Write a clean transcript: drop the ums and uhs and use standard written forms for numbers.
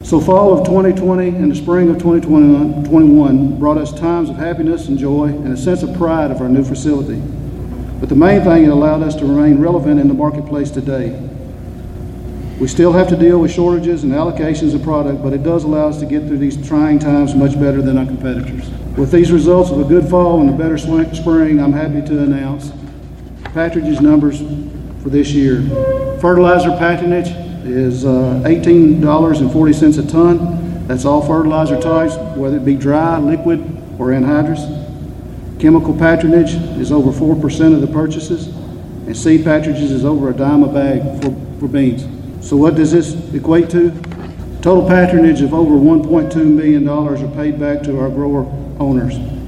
So fall of 2020 and the spring of 2021 brought us times of happiness and joy and a sense of pride of our new facility. But the main thing, it allowed us to remain relevant in the marketplace today. We still have to deal with shortages and allocations of product, but it does allow us to get through these trying times much better than our competitors. With these results of a good fall and a better spring, I'm happy to announce patronage numbers for this year. Fertilizer patronage is $18.40 a ton. That's all fertilizer types, whether it be dry, liquid, or anhydrous. Chemical patronage is over 4% of the purchases, and seed patronages is over $0.10 a bag for beans. So what does this equate to? Total patronage of over $1.2 million are paid back to our grower owners.